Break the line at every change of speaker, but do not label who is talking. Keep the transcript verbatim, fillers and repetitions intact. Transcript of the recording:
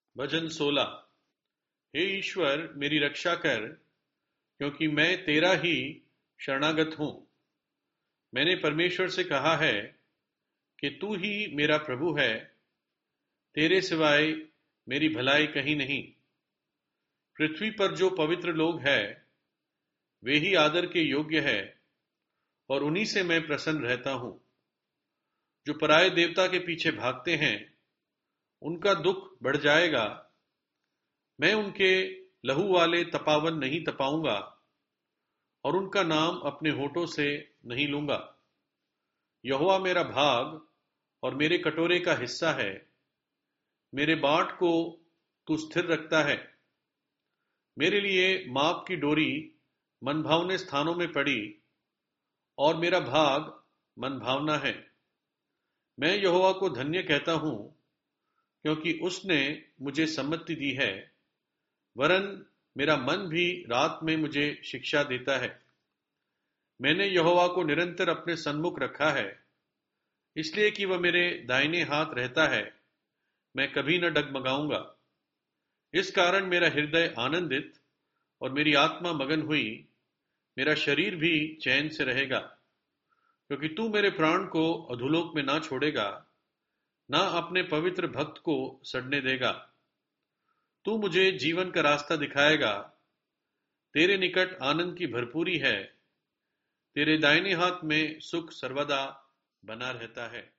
भजन सोलह। हे ईश्वर, मेरी रक्षा कर, क्योंकि मैं तेरा ही शरणागत हूं। मैंने परमेश्वर से कहा है कि तू ही मेरा प्रभु है, तेरे सिवाय मेरी भलाई कहीं नहीं। पृथ्वी पर जो पवित्र लोग हैं वे ही आदर के योग्य है, और उन्हीं से मैं प्रसन्न रहता हूं। जो पराये देवता के पीछे भागते हैं उनका दुख बढ़ जाएगा। मैं उनके लहू वाले तपावन नहीं तपाऊंगा, और उनका नाम अपने होठों से नहीं लूंगा। यहोवा मेरा भाग और मेरे कटोरे का हिस्सा है, मेरे बाट को तू स्थिर रखता है। मेरे लिए माप की डोरी मनभावने स्थानों में पड़ी, और मेरा भाग मनभावना है। मैं यहोवा को धन्य कहता हूं, क्योंकि उसने मुझे सम्मति दी है, वरन मेरा मन भी रात में मुझे शिक्षा देता है। मैंने यहोवा को निरंतर अपने सन्मुख रखा है, इसलिए कि वह मेरे दाहिने हाथ रहता है, मैं कभी न डगमगाऊंगा। इस कारण मेरा हृदय आनंदित और मेरी आत्मा मगन हुई, मेरा शरीर भी चैन से रहेगा। क्योंकि तू मेरे प्राण को अधोलोक में ना छोड़ेगा, ना अपने पवित्र भक्त को सड़ने देगा। तू मुझे जीवन का रास्ता दिखाएगा, तेरे निकट आनंद की भरपूरी है, तेरे दाहिने हाथ में सुख सर्वदा बना रहता है।